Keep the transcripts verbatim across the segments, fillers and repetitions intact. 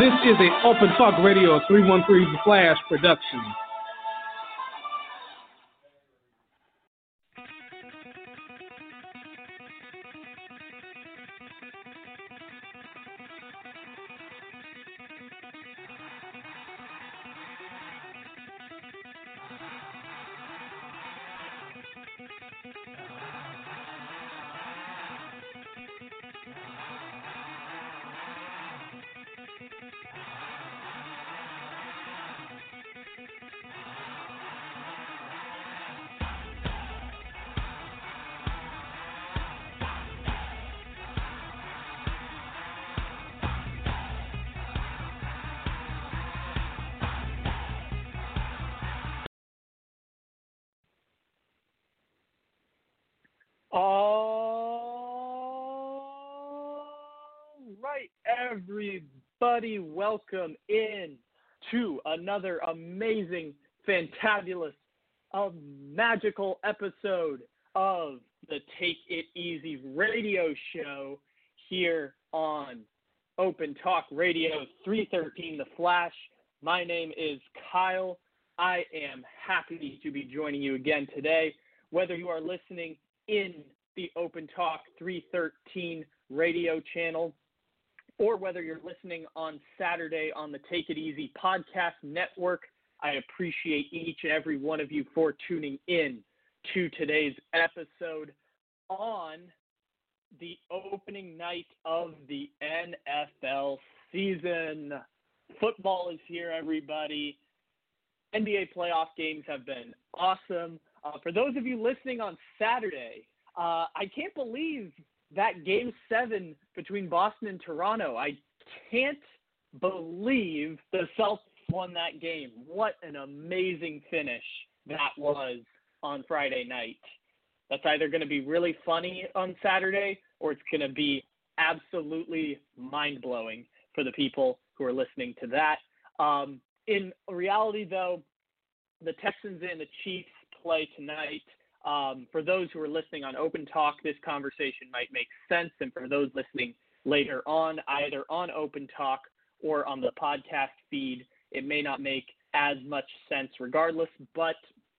This is a Open Talk Radio three one three The Flash production. Everybody, welcome in to another amazing, fantabulous, uh, magical episode of the Take It Easy radio show here on Open Talk Radio three thirteen The Flash. My name is Kyle. I am happy to be joining you again today, whether you are listening in the Open Talk three thirteen radio channel, or whether you're listening on Saturday on the Take It Easy podcast network. I appreciate each and every one of you for tuning in to today's episode on the opening night of the N F L season. Football is here, everybody. N B A playoff games have been awesome. Uh, for those of you listening on Saturday, uh, I can't believe that game seven between Boston and Toronto. I can't believe the Celtics won that game. What an amazing finish that was on Friday night. That's either going to be really funny on Saturday or it's going to be absolutely mind-blowing for the people who are listening to that. Um, in reality, though, the Texans and the Chiefs play tonight. Um, for those who are listening on Open Talk, this conversation might make sense. And for those listening later on, either on Open Talk or on the podcast feed, it may not make as much sense regardless. But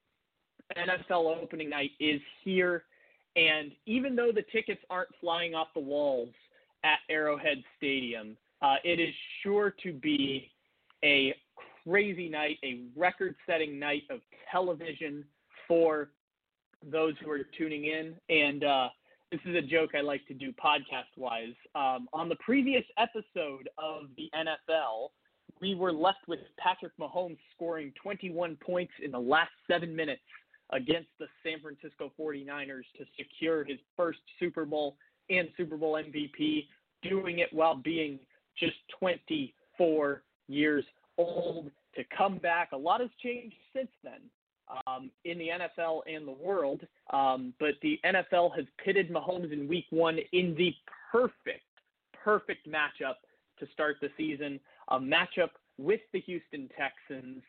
N F L opening night is here. And even though the tickets aren't flying off the walls at Arrowhead Stadium, uh, it is sure to be a crazy night, a record-setting night of television for those who are tuning in. And uh, this is a joke I like to do podcast-wise. Um, on the previous episode of the N F L, we were left with Patrick Mahomes scoring twenty-one points in the last seven minutes against the San Francisco forty-niners to secure his first Super Bowl and Super Bowl M V P, doing it while being just twenty-four years old. To come back, a lot has changed since then. Um, in the N F L and the world, um, but the N F L has pitted Mahomes in week one in the perfect, perfect matchup to start the season, a matchup with the Houston Texans.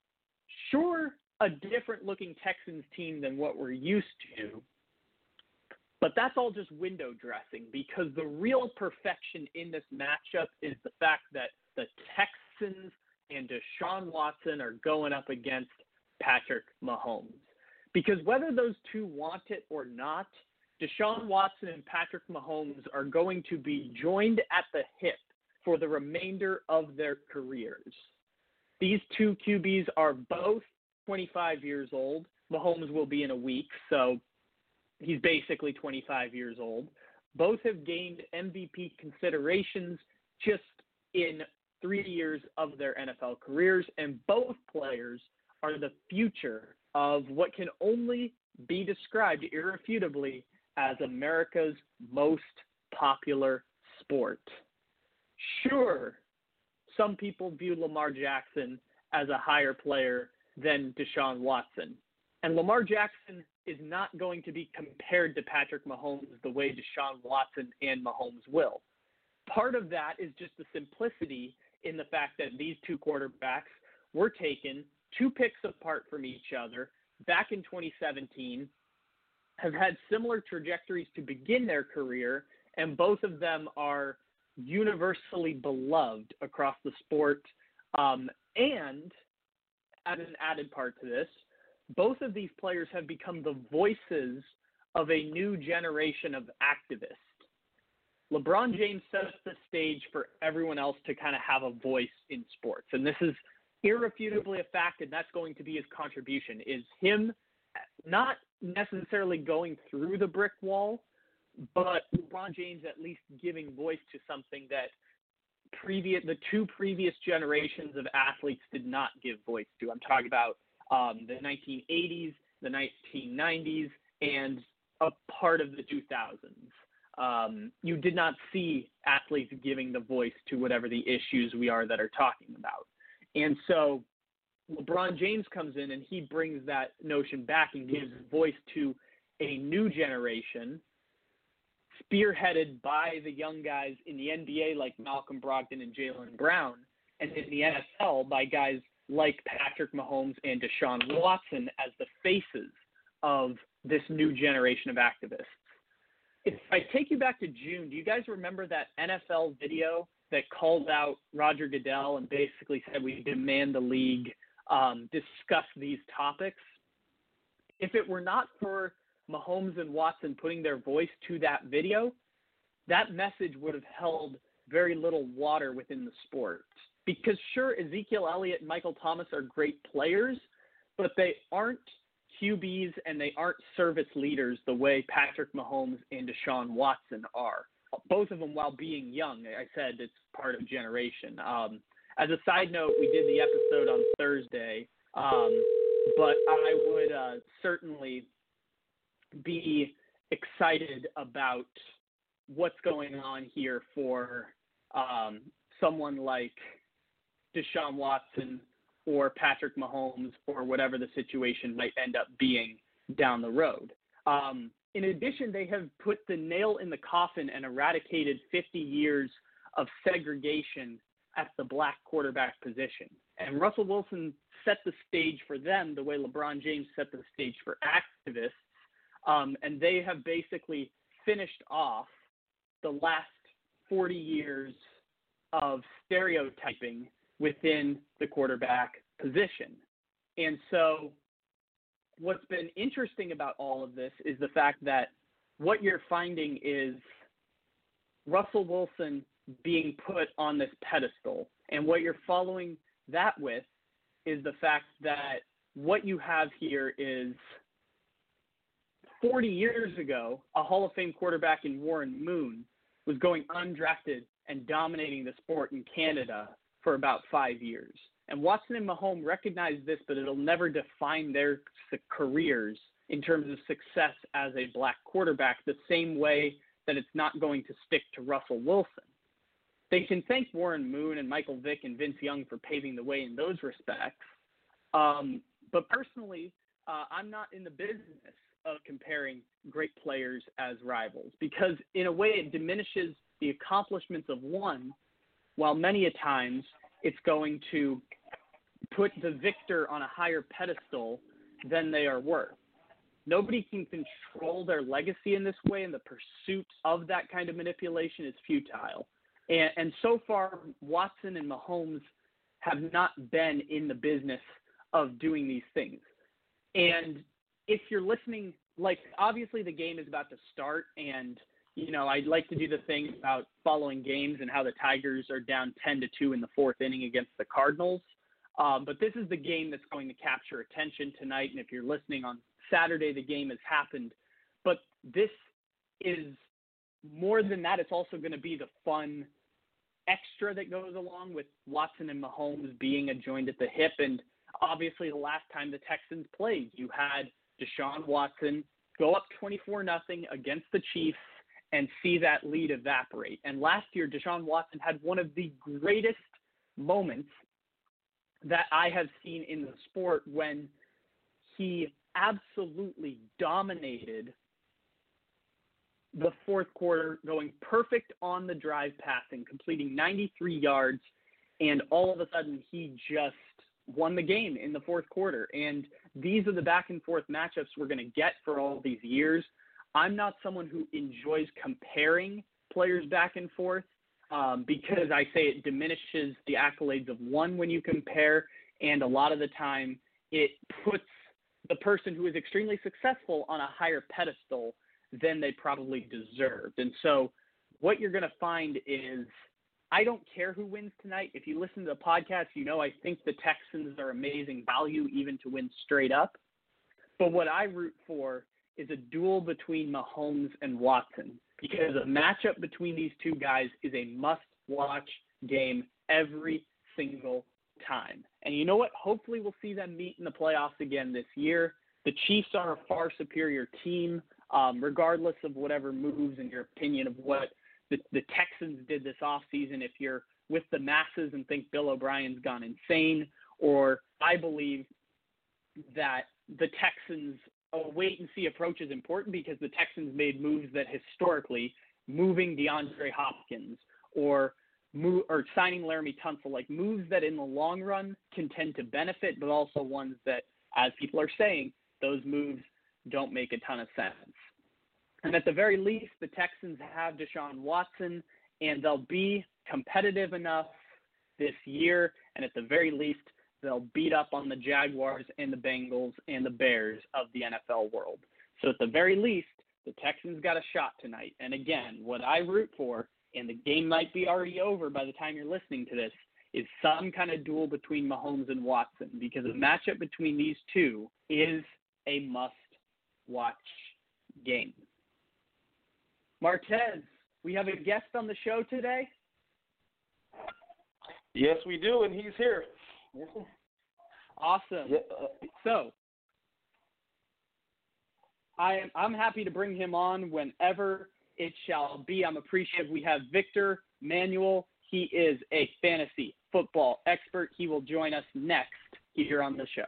Sure, a different-looking Texans team than what we're used to, but that's all just window dressing because the real perfection in this matchup is the fact that the Texans and Deshaun Watson are going up against Patrick Mahomes. Because whether those two want it or not, Deshaun Watson and Patrick Mahomes are going to be joined at the hip for the remainder of their careers. These two Q Bs are both twenty-five years old. Mahomes will be in a week, so he's basically twenty-five years old. Both have gained M V P considerations just in three years of their N F L careers, and both players are the future of what can only be described irrefutably as America's most popular sport. Sure, some people view Lamar Jackson as a higher player than Deshaun Watson. And Lamar Jackson is not going to be compared to Patrick Mahomes the way Deshaun Watson and Mahomes will. Part of that is just the simplicity in the fact that these two quarterbacks were taken two picks apart from each other back in twenty seventeen, have had similar trajectories to begin their career, and both of them are universally beloved across the sport. Um, and as an added part to this, both of these players have become the voices of a new generation of activists. LeBron James sets the stage for everyone else to kind of have a voice in sports. And this is irrefutably a fact, and that's going to be his contribution, is him not necessarily going through the brick wall, but LeBron James at least giving voice to something that previous the two previous generations of athletes did not give voice to. I'm talking about um, the nineteen eighties, the nineteen nineties, and a part of the two thousands. Um, you did not see athletes giving the voice to whatever the issues we are that are talking about. And so LeBron James comes in and he brings that notion back and gives voice to a new generation, spearheaded by the young guys in the N B A like Malcolm Brogdon and Jaylen Brown, and in the N F L by guys like Patrick Mahomes and Deshaun Watson as the faces of this new generation of activists. If I take you back to June, do you guys remember that N F L video that called out Roger Goodell and basically said we demand the league um, discuss these topics? If it were not for Mahomes and Watson putting their voice to that video, that message would have held very little water within the sport. Because sure, Ezekiel Elliott and Michael Thomas are great players, but they aren't Q Bs and they aren't service leaders the way Patrick Mahomes and Deshaun Watson are. Both of them, while being young, I said it's part of a generation. Um, as a side note, we did the episode on Thursday, um, but I would uh, certainly be excited about what's going on here for um, someone like Deshaun Watson or Patrick Mahomes or whatever the situation might end up being down the road. Um, in addition, they have put the nail in the coffin and eradicated fifty years of segregation at the black quarterback position. And Russell Wilson set the stage for them the way LeBron James set the stage for activists. Um, and they have basically finished off the last forty years of stereotyping within the quarterback position. And so what's been interesting about all of this is the fact that what you're finding is Russell Wilson being put on this pedestal. And what you're following that with is the fact that what you have here is forty years ago, a Hall of Fame quarterback in Warren Moon was going undrafted and dominating the sport in Canada for about five years. And Watson and Mahomes recognize this, but it'll never define their careers in terms of success as a black quarterback the same way that it's not going to stick to Russell Wilson. They can thank Warren Moon and Michael Vick and Vince Young for paving the way in those respects. Um, but personally, uh, I'm not in the business of comparing great players as rivals because in a way it diminishes the accomplishments of one, while many a times it's going to put the victor on a higher pedestal than they are worth. Nobody can control their legacy in this way, and the pursuit of that kind of manipulation is futile. And, and so far, Watson and Mahomes have not been in the business of doing these things. And if you're listening, like obviously the game is about to start, and you know I'd like to do the thing about following games and how the Tigers are down ten to two in the fourth inning against the Cardinals. Um, but this is the game that's going to capture attention tonight. And if you're listening on Saturday, the game has happened. But this is more than that. It's also going to be the fun extra that goes along with Watson and Mahomes being a joined at the hip. And obviously the last time the Texans played, you had Deshaun Watson go up twenty-four nothing against the Chiefs and see that lead evaporate. And last year, Deshaun Watson had one of the greatest moments that I have seen in the sport when he absolutely dominated the fourth quarter, going perfect on the drive passing, completing ninety-three yards, and all of a sudden he just won the game in the fourth quarter. And these are the back and forth matchups we're going to get for all these years. I'm not someone who enjoys comparing players back and forth. um, because I say it diminishes the accolades of one when you compare, and a lot of the time it puts the person who is extremely successful on a higher pedestal than they probably deserved. And so what you're going to find is, I don't care who wins tonight. If you listen to the podcast, you know I think the Texans are amazing value even to win straight up. But what I root for is a duel between Mahomes and Watson, because a matchup between these two guys is a must-watch game every single time. And you know what? Hopefully we'll see them meet in the playoffs again this year. The Chiefs are a far superior team, um, regardless of whatever moves in your opinion of what the, the Texans did this offseason. If you're with the masses and think Bill O'Brien's gone insane, or I believe that the Texans' a wait-and-see approach is important because the Texans made moves that historically, moving DeAndre Hopkins or move, or signing Laramie Tunsil, like moves that in the long run can tend to benefit, but also ones that, as people are saying, those moves don't make a ton of sense. And at the very least, the Texans have Deshaun Watson, and they'll be competitive enough this year, and at the very least, they'll beat up on the Jaguars and the Bengals and the Bears of the N F L world. So at the very least, the Texans got a shot tonight. And again, what I root for, and the game might be already over by the time you're listening to this, is some kind of duel between Mahomes and Watson, because a matchup between these two is a must-watch game. Martez, we have a guest on the show today. Yes, we do, and he's here. Awesome. Yeah. So I am, I'm happy to bring him on whenever it shall be. I'm appreciative. We have Victor Manuel. He is a fantasy football expert. He will join us next here on the show.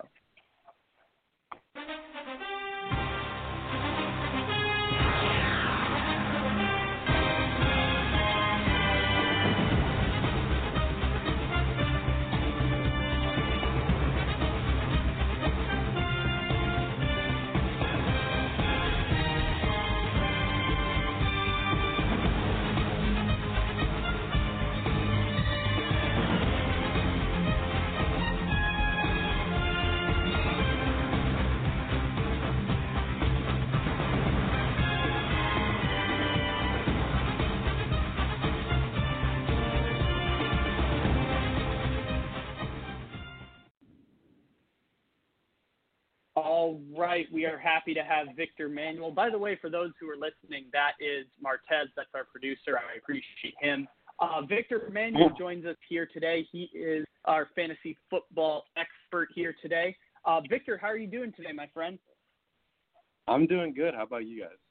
All right, we are happy to have Victor Manuel. By the way, for those who are listening, that is Martez. That's our producer. I appreciate him. Uh, Victor Manuel joins us here today. He is our fantasy football expert here today. Uh, Victor, how are you doing today, my friend? I'm doing good. How about you guys?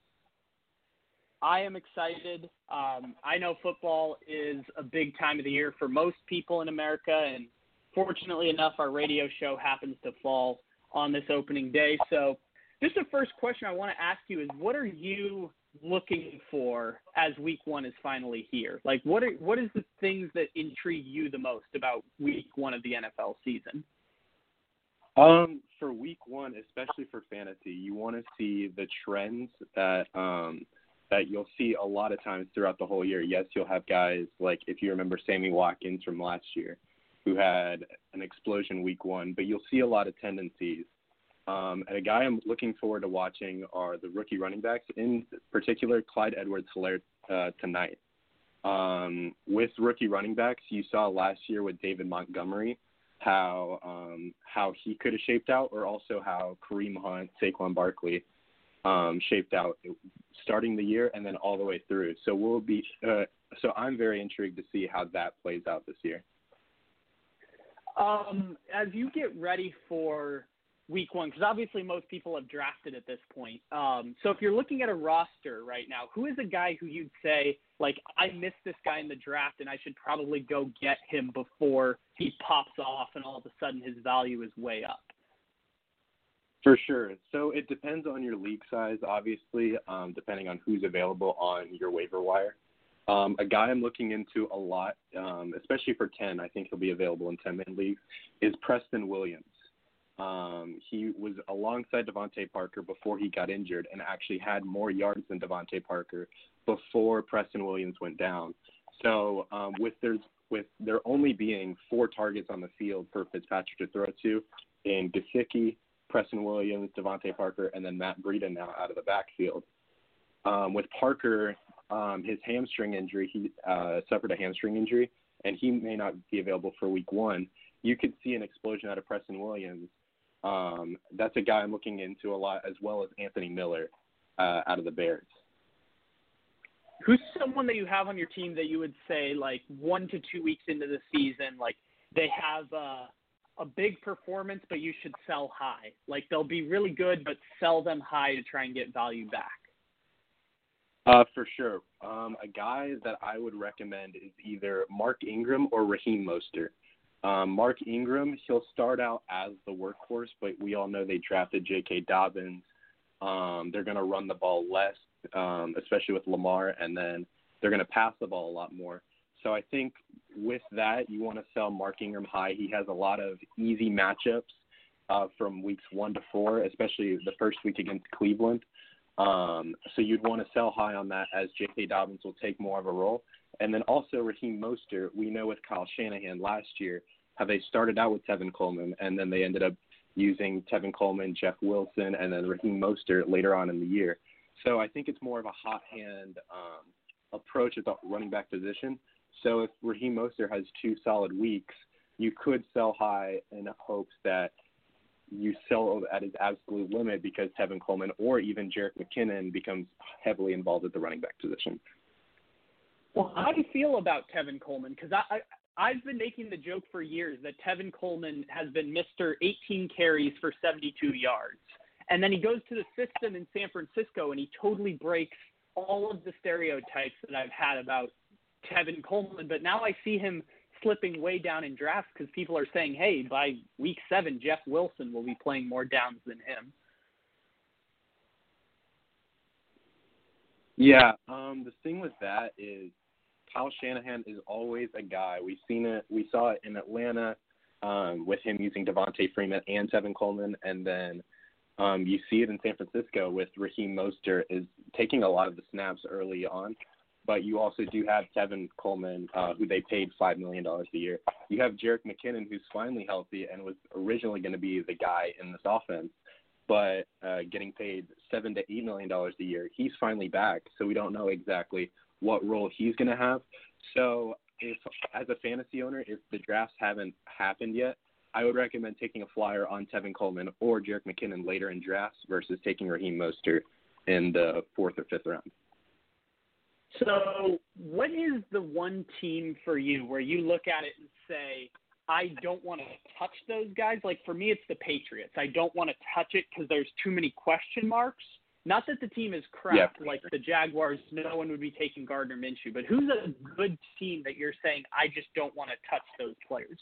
I am excited. Um, I know football is a big time of the year for most people in America, and fortunately enough, our radio show happens to fall on this opening day. So just the first question I want to ask you is, what are you looking for as week one is finally here? Like, what are, what is the things that intrigue you the most about week one of the N F L season? Um, for week one, especially for fantasy, you want to see the trends that um, that you'll see a lot of times throughout the whole year. Yes, you'll have guys like, if you remember Sammy Watkins from last year, who had an explosion week one, but you'll see a lot of tendencies. Um, and a guy I'm looking forward to watching are the rookie running backs, in particular Clyde Edwards-Helaire uh, tonight. Um, with rookie running backs, you saw last year with David Montgomery how um, how he could have shaped out, or also how Kareem Hunt, Saquon Barkley um, shaped out starting the year and then all the way through. So we'll be uh, so I'm very intrigued to see how that plays out this year. Um, as you get ready for week one, because obviously most people have drafted at this point. Um, so if you're looking at a roster right now, who is a guy who you'd say, like, I missed this guy in the draft and I should probably go get him before he pops off and all of a sudden his value is way up? For sure. So it depends on your league size, obviously, um, depending on who's available on your waiver wire. Um, a guy I'm looking into a lot, um, especially for ten, I think he'll be available in ten-man leagues, is Preston Williams. Um, he was alongside Devontae Parker before he got injured and actually had more yards than Devontae Parker before Preston Williams went down. So um, with their with there only being four targets on the field for Fitzpatrick to throw to, in Gesicki, Preston Williams, Devontae Parker, and then Matt Breida now out of the backfield. Um, with Parker, um, his hamstring injury, he uh, suffered a hamstring injury, and he may not be available for week one. You could see an explosion out of Preston Williams. Um, that's a guy I'm looking into a lot, as well as Anthony Miller uh, out of the Bears. Who's someone that you have on your team that you would say, like, one to two weeks into the season, like, they have uh, a big performance, but you should sell high? Like, they'll be really good, but sell them high to try and get value back. Uh, for sure. Um, a guy that I would recommend is either Mark Ingram or Raheem Mostert. Um, Mark Ingram, he'll start out as the workhorse, but we all know they drafted J K. Dobbins. Um, they're going to run the ball less, um, especially with Lamar, and then they're going to pass the ball a lot more. So I think with that, you want to sell Mark Ingram high. He has a lot of easy matchups uh, from weeks one to four, especially the first week against Cleveland. Um, so you'd want to sell high on that, as J K. Dobbins will take more of a role. And then also Raheem Mostert, we know with Kyle Shanahan last year how they started out with Tevin Coleman, and then they ended up using Tevin Coleman, Jeff Wilson, and then Raheem Mostert later on in the year. So I think it's more of a hot hand um, approach at the running back position. So if Raheem Mostert has two solid weeks, you could sell high in hopes that you sell at his absolute limit because Tevin Coleman or even Jerick McKinnon becomes heavily involved at the running back position. Well, how do you feel about Tevin Coleman? Because I, I, I've been making the joke for years that Tevin Coleman has been Mister eighteen carries for seventy-two yards. And then he goes to the system in San Francisco and he totally breaks all of the stereotypes that I've had about Tevin Coleman. But now I see him slipping way down in drafts because people are saying, hey, by week seven, Jeff Wilson will be playing more downs than him. Yeah, um, the thing with that is Kyle Shanahan is always a guy. We've seen it. We saw it in Atlanta um, with him using Devontae Freeman and Tevin Coleman, and then um, you see it in San Francisco with Raheem Mostert is taking a lot of the snaps early on. But you also do have Tevin Coleman, uh, who they paid five million dollars a year. You have Jerick McKinnon, who's finally healthy and was originally going to be the guy in this offense, but uh, getting paid seven to eight million dollars a year. He's finally back, so we don't know exactly what role he's going to have. So if, as a fantasy owner, if the drafts haven't happened yet, I would recommend taking a flyer on Tevin Coleman or Jerick McKinnon later in drafts versus taking Raheem Mostert in the fourth or fifth round. So what is the one team for you where you look at it and say, I don't want to touch those guys? Like, for me, it's the Patriots. I don't want to touch it because there's too many question marks. Not that the team is crap, yeah, like sure. the Jaguars, no one would be taking Gardner Minshew. But who's a good team that you're saying, I just don't want to touch those players?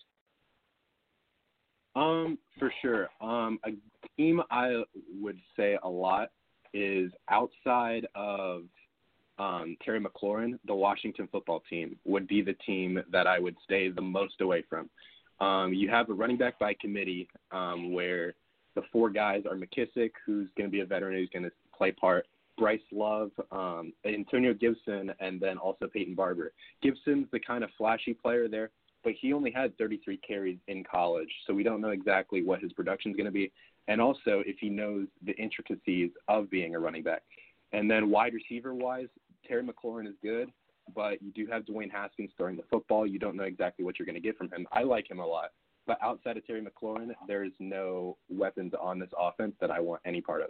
Um, for sure. Um, a team I would say a lot is outside of Um, Terry McLaurin, the Washington football team, would be the team that I would stay the most away from. Um, you have a running back by committee um, where the four guys are McKissick, who's going to be a veteran who's going to play part, Bryce Love, um, Antonio Gibson, and then also Peyton Barber. Gibson's the kind of flashy player there, but he only had thirty-three carries in college, so we don't know exactly what his production is going to be, and also if he knows the intricacies of being a running back. And then wide receiver-wise, Terry McLaurin is good, but you do have Dwayne Haskins throwing the football. You don't know exactly what you're going to get from him. I like him a lot. But outside of Terry McLaurin, there's no weapons on this offense that I want any part of.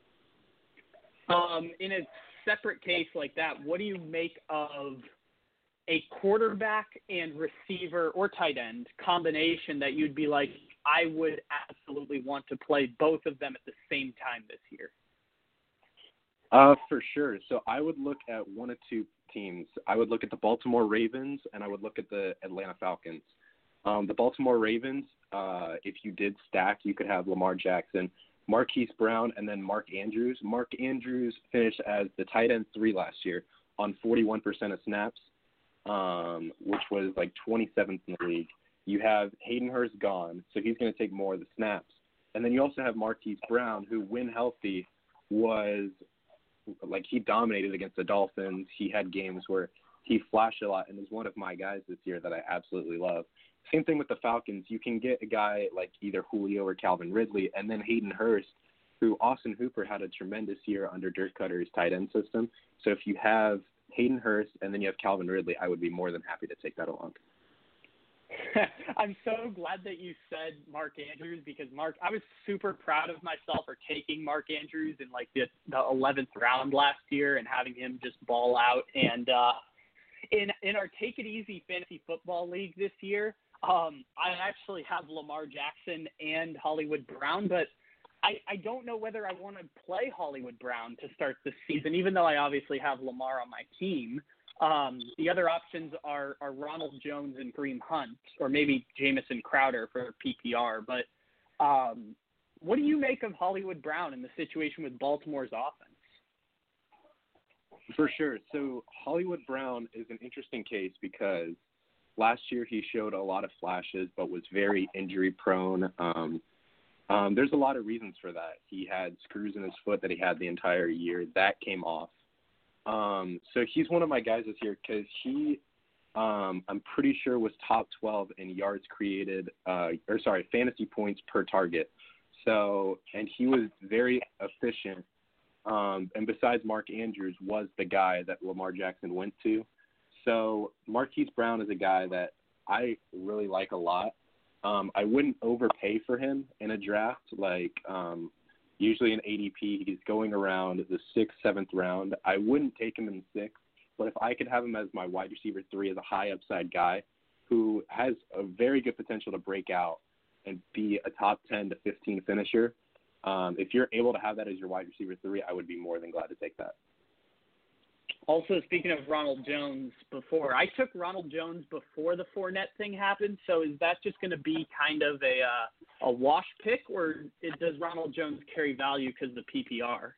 Um, in a separate case like that, what do you make of a quarterback and receiver or tight end combination that you'd be like, I would absolutely want to play both of them at the same time this year? Uh, for sure. So I would look at one of two teams. I would look at the Baltimore Ravens, and I would look at the Atlanta Falcons. Um, the Baltimore Ravens, uh, if you did stack, you could have Lamar Jackson, Marquise Brown, and then Mark Andrews. Mark Andrews finished as the tight end three last year on forty-one percent of snaps, um, which was like twenty-seventh in the league. You have Hayden Hurst gone, so he's going to take more of the snaps. And then you also have Marquise Brown, who, when healthy, was – like he dominated against the Dolphins. He had games where he flashed a lot and is one of my guys this year that I absolutely love. Same thing with the Falcons. You can get a guy like either Julio or Calvin Ridley, and then Hayden Hurst, who Austin Hooper had a tremendous year under Dirk Cutter's tight end system. So if you have Hayden Hurst and then you have Calvin Ridley, I would be more than happy to take that along. I'm so glad that you said Mark Andrews because, Mark, I was super proud of myself for taking Mark Andrews in, like, the, the eleventh round last year and having him just ball out. And uh, in in our Take It Easy Fantasy Football League this year, um, I actually have Lamar Jackson and Hollywood Brown, but I, I don't know whether I want to play Hollywood Brown to start the season, even though I obviously have Lamar on my team. Um, the other options are, are Ronald Jones and Kareem Hunt, or maybe Jamison Crowder for P P R. But um, what do you make of Hollywood Brown in the situation with Baltimore's offense? For sure. So Hollywood Brown is an interesting case because last year he showed a lot of flashes but was very injury prone. Um, um, there's a lot of reasons for that. He had screws in his foot that he had the entire year. That came off. Um, so he's one of my guys this year because he, um, I'm pretty sure, was top twelve in yards created, uh, or sorry, fantasy points per target. So, and he was very efficient. Um, and besides Mark Andrews, was the guy that Lamar Jackson went to. So Marquise Brown is a guy that I really like a lot. Um, I wouldn't overpay for him in a draft. Like, um, usually in A D P, he's going around the sixth, seventh round. I wouldn't take him in the sixth, but if I could have him as my wide receiver three as a high upside guy who has a very good potential to break out and be a top ten to fifteen finisher, um, if you're able to have that as your wide receiver three, I would be more than glad to take that. Also, speaking of Ronald Jones before, I took Ronald Jones before the Fournette thing happened, so is that just going to be kind of a uh, a wash pick, or it, does Ronald Jones carry value because of the P P R?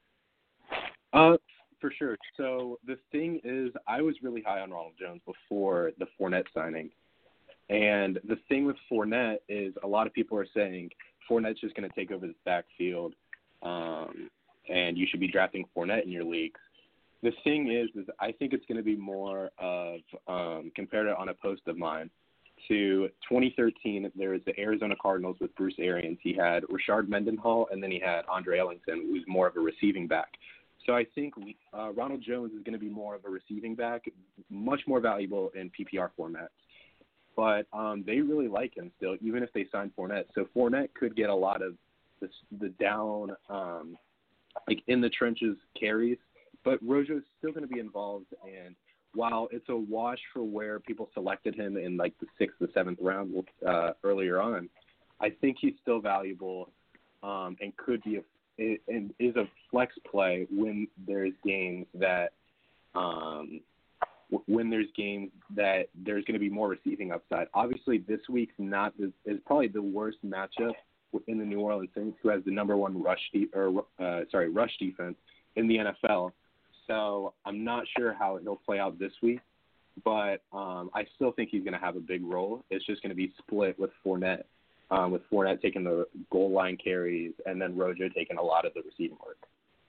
Uh, for sure. So the thing is, I was really high on Ronald Jones before the Fournette signing. And the thing with Fournette is a lot of people are saying Fournette's just going to take over this backfield, um, and you should be drafting Fournette in your leagues. The thing is, is I think it's going to be more of, um, compared to on a post of mine, to twenty thirteen, there was the Arizona Cardinals with Bruce Arians. He had Rashard Mendenhall, and then he had Andre Ellington, who was more of a receiving back. So I think uh, Ronald Jones is going to be more of a receiving back, much more valuable in P P R formats. But um, they really like him still, even if they sign Fournette. So Fournette could get a lot of the, the down, um, like in the trenches carries. But Rojo's still going to be involved, and while it's a wash for where people selected him in like the sixth or seventh round uh, earlier on, I think he's still valuable um, and could be a, and is a flex play when there's games that um, when there's games that there's going to be more receiving upside. Obviously, this week's not is, is probably the worst matchup in the New Orleans Saints, who has the number one rush de- or uh, sorry rush defense in the N F L. So I'm not sure how he'll play out this week, but um, I still think he's going to have a big role. It's just going to be split with Fournette, um, with Fournette taking the goal line carries and then Rojo taking a lot of the receiving work.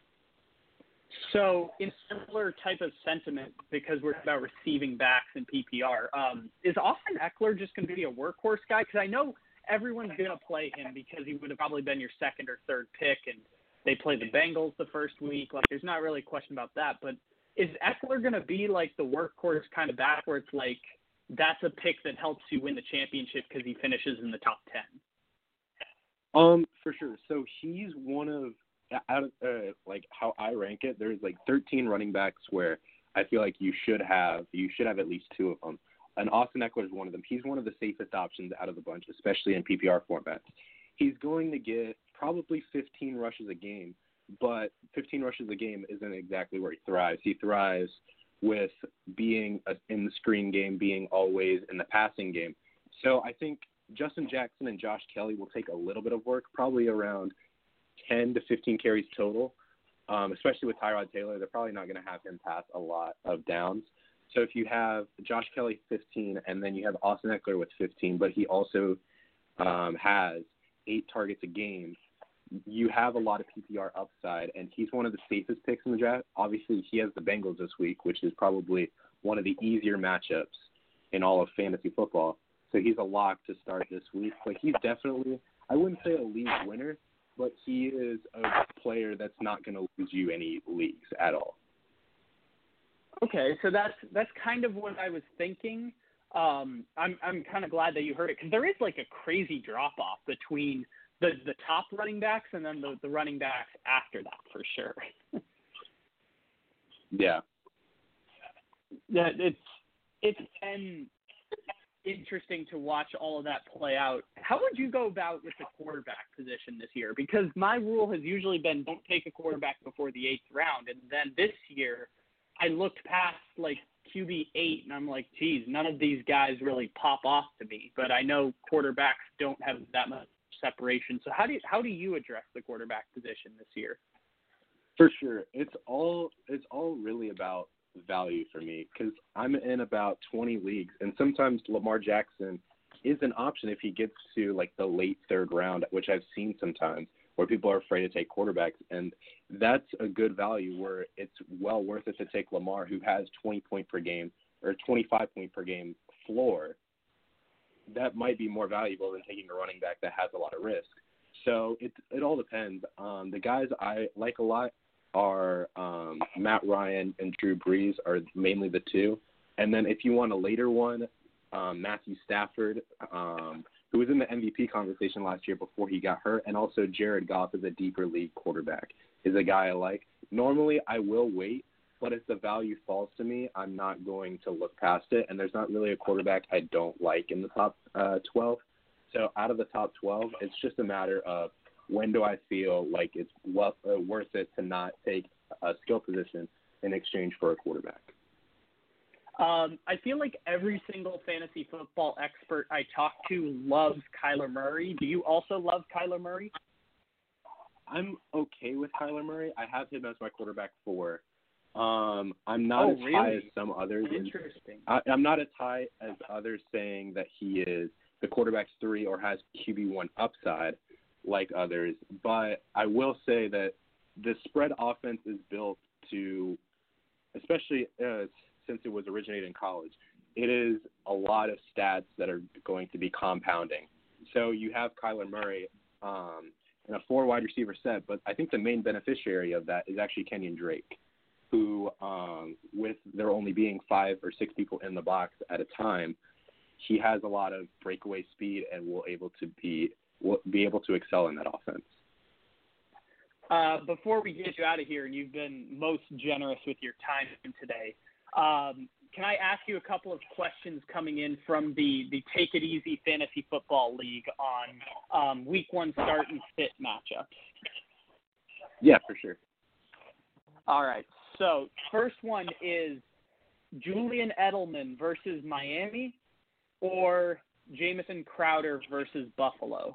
So in similar type of sentiment, because we're about receiving backs in P P R, um, is Austin Eckler just going to be a workhorse guy? Because I know everyone's going to play him because he would have probably been your second or third pick, and they play the Bengals the first week. Like, there's not really a question about that. But is Eckler going to be like the workhorse kind of back where it's like that's a pick that helps you win the championship because he finishes in the top ten? Um, for sure. So he's one of out of uh, like how I rank it. There's like thirteen running backs where I feel like you should have you should have at least two of them. And Austin Eckler is one of them. He's one of the safest options out of the bunch, especially in P P R formats. He's going to get probably fifteen rushes a game, but fifteen rushes a game isn't exactly where he thrives. He thrives with being a, in the screen game, being always in the passing game. So I think Justin Jackson and Josh Kelly will take a little bit of work, probably around ten to fifteen carries total, um, especially with Tyrod Taylor. They're probably not going to have him pass a lot of downs. So if you have Josh Kelly fifteen and then you have Austin Eckler with fifteen, but he also um, has eight targets a game, you have a lot of P P R upside, and he's one of the safest picks in the draft. Obviously, he has the Bengals this week, which is probably one of the easier matchups in all of fantasy football. So he's a lock to start this week. But he's definitely, I wouldn't say a league winner, but he is a player that's not going to lose you any leagues at all. Okay, so that's that's kind of what I was thinking. Um, I'm I'm kind of glad that you heard it, because there is like a crazy drop off between the, the top running backs and then the, the running backs after that, for sure. Yeah. Yeah, it's it's been interesting to watch all of that play out. How would you go about with the quarterback position this year? Because my rule has usually been don't take a quarterback before the eighth round, and then this year I looked past like Q B eight and I'm like, geez, none of these guys really pop off to me. But I know quarterbacks don't have that much separation. So how do you, how do you address the quarterback position this year? For sure, it's all it's all really about value for me, because I'm in about twenty leagues, and sometimes Lamar Jackson is an option if he gets to like the late third round, which I've seen sometimes where people are afraid to take quarterbacks, and that's a good value where it's well worth it to take Lamar, who has twenty point per game or twenty-five point per game floor. That might be more valuable than taking a running back that has a lot of risk. So it it all depends. Um, the guys I like a lot are um, Matt Ryan and Drew Brees are mainly the two. And then if you want a later one, um, Matthew Stafford, um, who was in the M V P conversation last year before he got hurt, and also Jared Goff is a deeper league quarterback, is a guy I like. Normally I will wait, but if the value falls to me, I'm not going to look past it, and there's not really a quarterback I don't like in the top uh, twelve. So out of the top twelve, it's just a matter of when do I feel like it's well, uh, worth it to not take a skill position in exchange for a quarterback. Um, I feel like every single fantasy football expert I talk to loves Kyler Murray. Do you also love Kyler Murray? I'm okay with Kyler Murray. I have him as my quarterback four. Um, I'm not oh, as really? high as some others. Interesting. I, I'm not as high as others saying that he is the quarterback's three or has Q B one upside like others. But I will say that the spread offense is built to, especially uh, since it was originated in college, it is a lot of stats that are going to be compounding. So you have Kyler Murray um, in a four wide receiver set, but I think the main beneficiary of that is actually Kenyon Drake, who um, with there only being five or six people in the box at a time, he has a lot of breakaway speed and will able to be will be able to excel in that offense. Uh, before we get you out of here, and you've been most generous with your time today, um, can I ask you a couple of questions coming in from the, the Take It Easy Fantasy Football League on um, week one start and sit matchups? Yeah, for sure. All right. So first one is Julian Edelman versus Miami or Jamison Crowder versus Buffalo?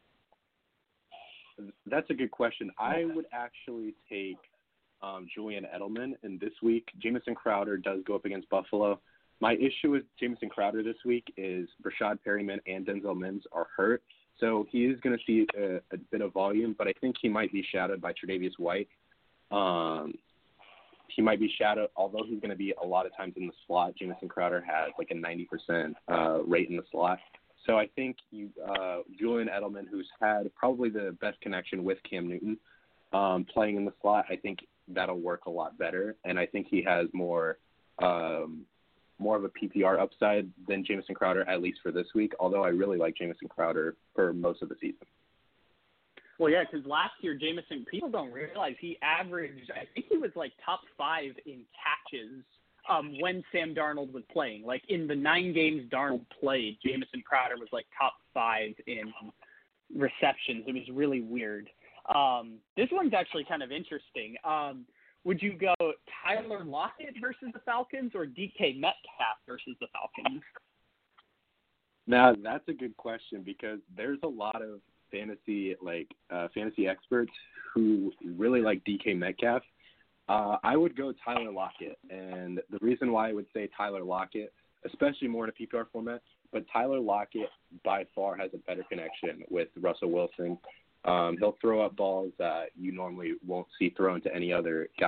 That's a good question. I would actually take um, Julian Edelman in this week. Jamison Crowder does go up against Buffalo. My issue with Jamison Crowder this week is Rashad Perryman and Denzel Mims are hurt, so he is going to see a, a bit of volume, but I think he might be shadowed by Tre'Davious White. Um, he might be shadowed, although he's going to be a lot of times in the slot. Jamison Crowder has like a ninety percent uh, rate in the slot. So I think you, uh, Julian Edelman, who's had probably the best connection with Cam Newton, um, playing in the slot, I think that'll work a lot better. And I think he has more um, more of a P P R upside than Jamison Crowder, at least for this week, although I really like Jamison Crowder for most of the season. Well, yeah, because last year, Jamison, people don't realize he averaged, I think he was like top five in catches um, when Sam Darnold was playing. Like in the nine games Darnold played, Jamison Crowder was like top five in receptions. It was really weird. Um, this one's actually kind of interesting. Um, would you go Tyler Lockett versus the Falcons or D K Metcalf versus the Falcons? Now, that's a good question because there's a lot of fantasy like uh, fantasy experts who really like D K Metcalf. Uh, I would go Tyler Lockett, and the reason why I would say Tyler Lockett, especially more in a P P R format, but Tyler Lockett by far has a better connection with Russell Wilson. Um, he'll throw up balls that you normally won't see thrown to any other guy.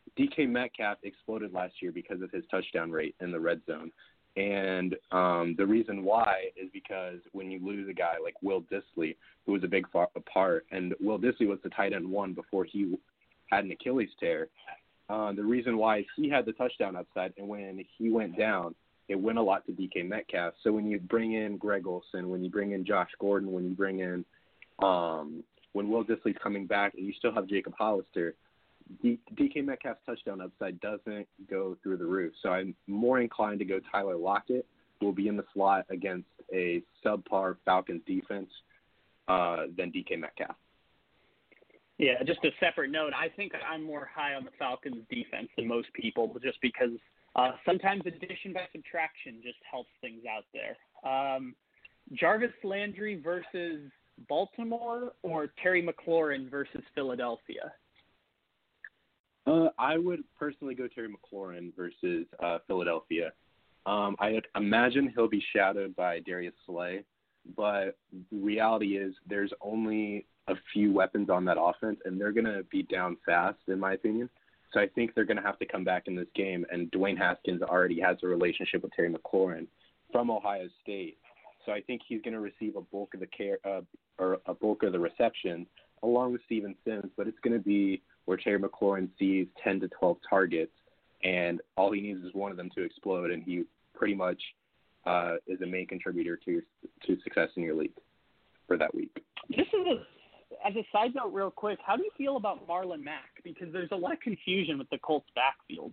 D K Metcalf exploded last year because of his touchdown rate in the red zone. And um, the reason why is because when you lose a guy like Will Dissly, who was a big far- part, and Will Dissly was the tight end one before he had an Achilles tear, uh, the reason why he had the touchdown upside, and when he went down, it went a lot to D K Metcalf. So when you bring in Greg Olsen, when you bring in Josh Gordon, when you bring in um, when Will Dissly's coming back, and you still have Jacob Hollister, D- DK Metcalf's touchdown upside doesn't go through the roof. So I'm more inclined to go Tyler Lockett, who will be in the slot against a subpar Falcons defense, uh, than D K Metcalf. Yeah, just a separate note. I think I'm more high on the Falcons defense than most people, just because uh, sometimes addition by subtraction just helps things out there. Um, Jarvis Landry versus Baltimore or Terry McLaurin versus Philadelphia? Uh, I would personally go Terry McLaurin versus uh, Philadelphia. Um, I imagine he'll be shadowed by Darius Slay, but the reality is there's only a few weapons on that offense, and they're going to be down fast, in my opinion. So I think they're going to have to come back in this game, and Dwayne Haskins already has a relationship with Terry McLaurin from Ohio State. So I think he's going to receive a bulk of the care, uh, or a bulk of the reception, along with Steven Sims, but it's going to be where Terry McLaurin sees ten to twelve targets, and all he needs is one of them to explode, and he pretty much uh, is a main contributor to your, to success in your league for that week. Just as a, as a side note real quick, how do you feel about Marlon Mack? Because there's a lot of confusion with the Colts backfield.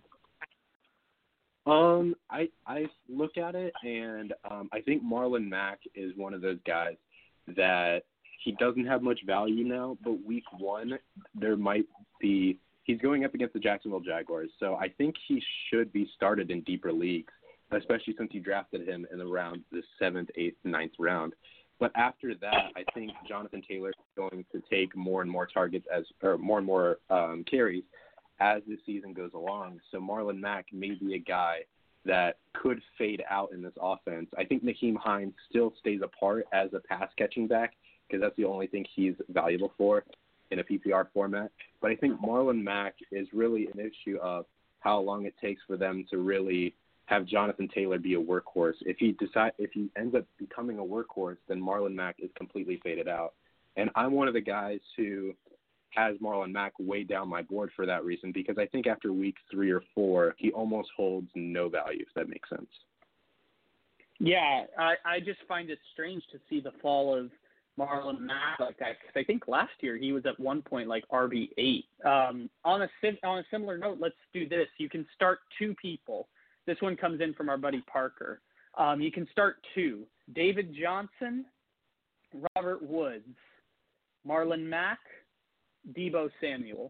Um, I I look at it, and um, I think Marlon Mack is one of those guys that he doesn't have much value now, but week one, there might be – he's going up against the Jacksonville Jaguars, so I think he should be started in deeper leagues, especially since you drafted him in the round, the seventh, eighth, ninth round. But after that, I think Jonathan Taylor is going to take more and more targets as – or more and more um, carries as the season goes along. So Marlon Mack may be a guy that could fade out in this offense. I think Naheem Hines still stays apart as a pass-catching back, because that's the only thing he's valuable for in a P P R format. But I think Marlon Mack is really an issue of how long it takes for them to really have Jonathan Taylor be a workhorse. If he decide, if he ends up becoming a workhorse, then Marlon Mack is completely faded out. And I'm one of the guys who has Marlon Mack way down my board for that reason, because I think after week three or four, he almost holds no value, if that makes sense. Yeah, I, I just find it strange to see the fall of Marlon Mack like that, because I think last year he was at one point like R B eight. Um, on a on a similar note, let's do this. You can start two people. This one comes in from our buddy Parker. Um, you can start two: David Johnson, Robert Woods, Marlon Mack, Deebo Samuel.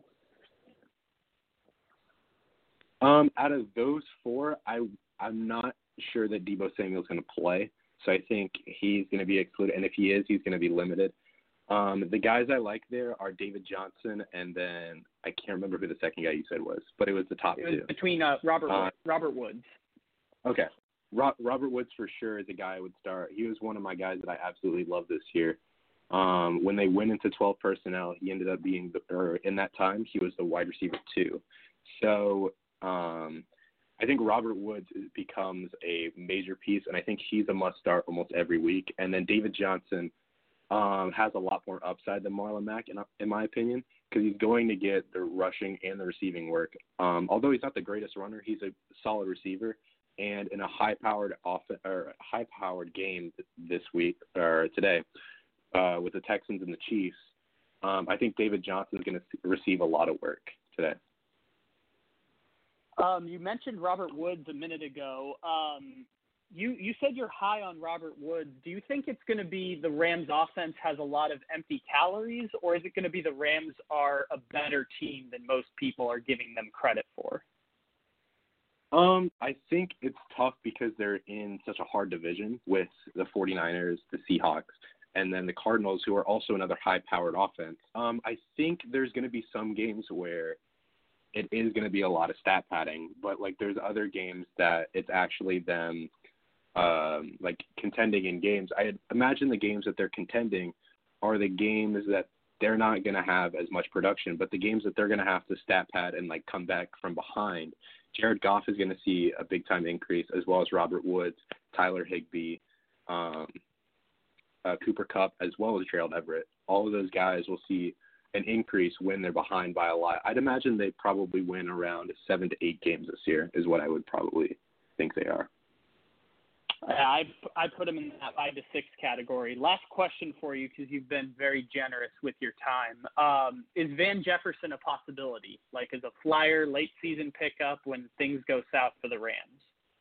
Um, out of those four, I I'm not sure that Deebo Samuel's going to play. So I think he's going to be excluded, and if he is, he's going to be limited. Um, the guys I like there are David Johnson, and then I can't remember who the second guy you said was, but it was the top It was two. between uh, Robert uh, Robert Woods. Okay, Ro- Robert Woods for sure is a guy I would start. He was one of my guys that I absolutely love this year. Um, when they went into twelve personnel, he ended up being the, or in that time he was the wide receiver two. So. Um, I think Robert Woods becomes a major piece, and I think he's a must-start almost every week. And then David Johnson um, has a lot more upside than Marlon Mack, in, in my opinion, because he's going to get the rushing and the receiving work. Um, although he's not the greatest runner, he's a solid receiver. And in a high-powered off or high-powered game this week or today uh, with the Texans and the Chiefs, um, I think David Johnson is going to receive a lot of work today. Um, you mentioned Robert Woods a minute ago. Um, you you said you're high on Robert Woods. Do you think it's going to be the Rams' offense has a lot of empty calories, or is it going to be the Rams are a better team than most people are giving them credit for? Um, I think it's tough because they're in such a hard division with the 49ers, the Seahawks, and then the Cardinals, who are also another high-powered offense. Um, I think there's going to be some games where it is going to be a lot of stat padding, but like there's other games that it's actually them um, like contending in games. I imagine the games that they're contending are the games that they're not going to have as much production. But the games that they're going to have to stat pad and like come back from behind, Jared Goff is going to see a big time increase, as well as Robert Woods, Tyler Higbee, um, uh, Cooper Kupp, as well as Gerald Everett. All of those guys will see an increase when they're behind by a lot. I'd imagine they probably win around seven to eight games this year is what I would probably think they are. I I put them in that five to six category. Last question for you, because you've been very generous with your time. Um, is Van Jefferson a possibility, like as a flyer, late season pickup when things go south for the Rams?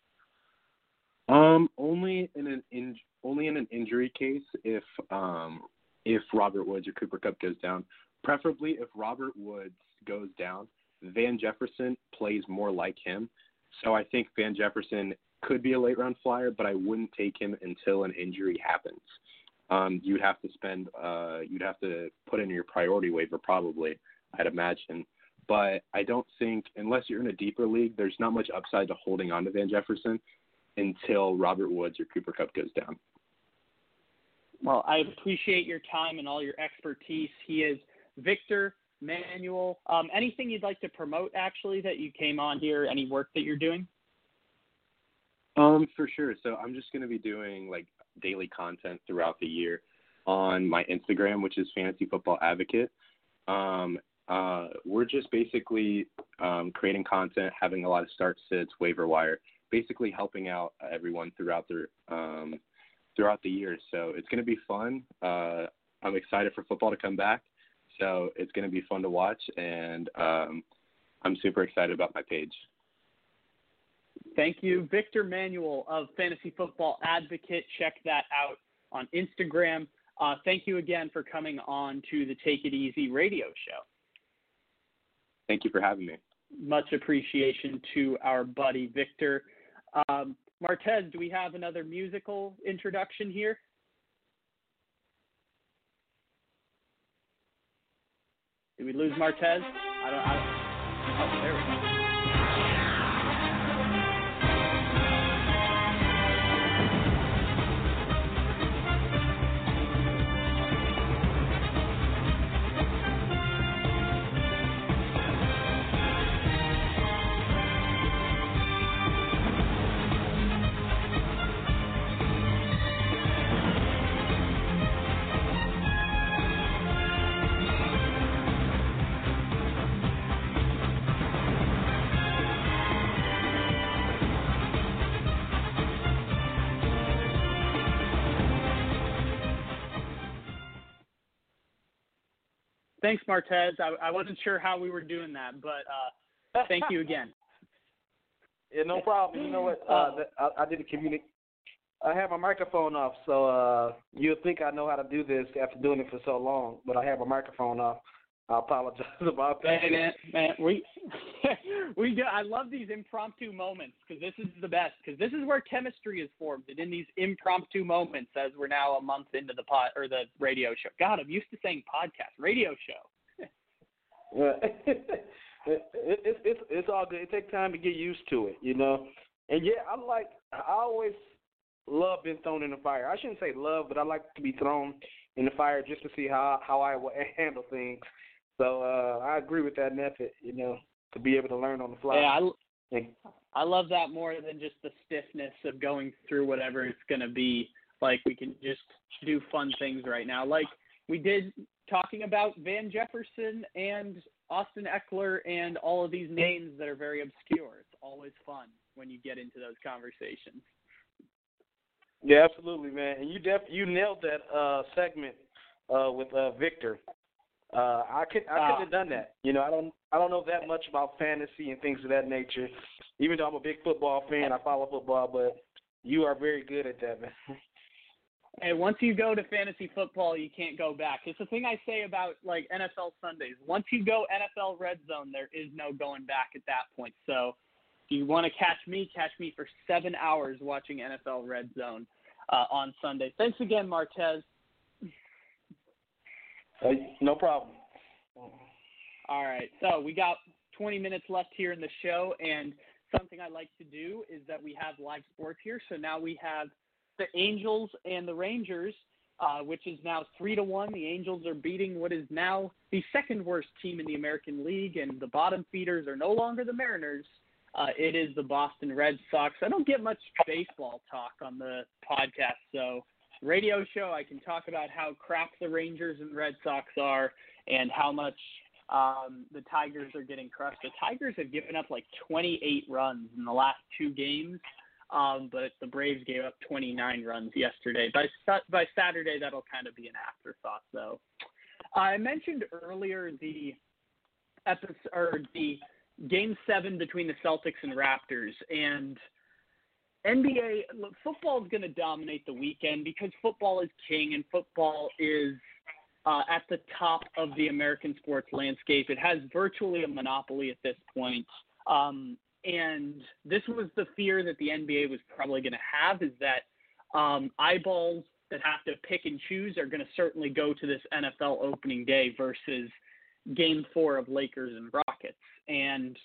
Um, only in an in, only in an injury case if um if Robert Woods or Cooper Kupp goes down. Preferably if Robert Woods goes down, Van Jefferson plays more like him. So I think Van Jefferson could be a late round flyer, but I wouldn't take him until an injury happens. Um, you'd have to spend, uh, you'd have to put in your priority waiver probably, I'd imagine. But I don't think, unless you're in a deeper league, there's not much upside to holding on to Van Jefferson until Robert Woods or Cooper Kupp goes down. Well, I appreciate your time and all your expertise. He is Victor Manuel. Um, anything you'd like to promote, actually, that you came on here, any work that you're doing? Um, for sure. So I'm just going to be doing like daily content throughout the year on my Instagram, which is Fantasy Football Advocate. Um, uh, we're just basically um, creating content, having a lot of start sits, waiver wire, basically helping out everyone throughout the um, throughout the year. So it's going to be fun. Uh, I'm excited for football to come back. So it's going to be fun to watch, and um, I'm super excited about my page. Thank you, Victor Manuel of Fantasy Football Advocate. Check that out on Instagram. Uh, thank you again for coming on to the Take It Easy radio show. Thank you for having me. Much appreciation to our buddy Victor. Um, Martez, do we have another musical introduction here? Did we lose Martez? I don't. I, oh, there we go. Thanks, Martez. I, I wasn't sure how we were doing that, but uh, thank you again. Yeah, no problem. You know what? Uh, I, I didn't communicate. I have my microphone off, so uh, you'll think I know how to do this after doing it for so long, but I have my microphone off. I apologize about that. Hey, man, man, we we do, I love these impromptu moments because this is the best. Because this is where chemistry is formed, and in these impromptu moments, as we're now a month into the pod or the radio show. God, I'm used to saying podcast, radio show. Yeah, it, it, it, it's it's all good. It takes time to get used to it, you know. And yeah, I like. I always love being thrown in the fire. I shouldn't say love, but I like to be thrown in the fire just to see how how I will handle things. So uh, I agree with that method, you know, to be able to learn on the fly. Yeah, I, and, I love that more than just the stiffness of going through whatever it's going to be. Like, we can just do fun things right now. Like we did talking about Van Jefferson and Austin Eckler and all of these names that are very obscure. It's always fun when you get into those conversations. Yeah, absolutely, man. And you def- you nailed that uh, segment uh, with uh, Victor. Uh, I could I couldn't have done that. You know, I don't I don't know that much about fantasy and things of that nature. Even though I'm a big football fan, I follow football, but you are very good at that, man. Hey, once you go to fantasy football, you can't go back. It's the thing I say about like N F L Sundays. Once you go N F L Red Zone, there is no going back at that point. So if you want to catch me, catch me for seven hours watching N F L Red Zone uh, on Sunday. Thanks again, Martez. Uh, no problem. All right, so we got twenty minutes left here in the show, and something I like to do is that we have live sports here. So now we have the Angels and the Rangers uh, which is now three to one. The Angels are beating what is now the second worst team in the American League, and the bottom feeders are no longer the Mariners. Uh, it is the Boston Red Sox. I don't get much baseball talk on the podcast, so radio show I can talk about how crap the Rangers and Red Sox are and how much um, the Tigers are getting crushed. The Tigers have given up like twenty-eight runs in the last two games, um, but the Braves gave up twenty-nine runs yesterday. By by Saturday, that'll kind of be an afterthought, though. I mentioned earlier the episode or the Game Seven between the Celtics and Raptors, and N B A look, football is going to dominate the weekend because football is king and football is uh, at the top of the American sports landscape. It has virtually a monopoly at this point. Um, and this was the fear that the N B A was probably going to have, is that um, eyeballs that have to pick and choose are going to certainly go to this N F L opening day versus game four of Lakers and Rockets. And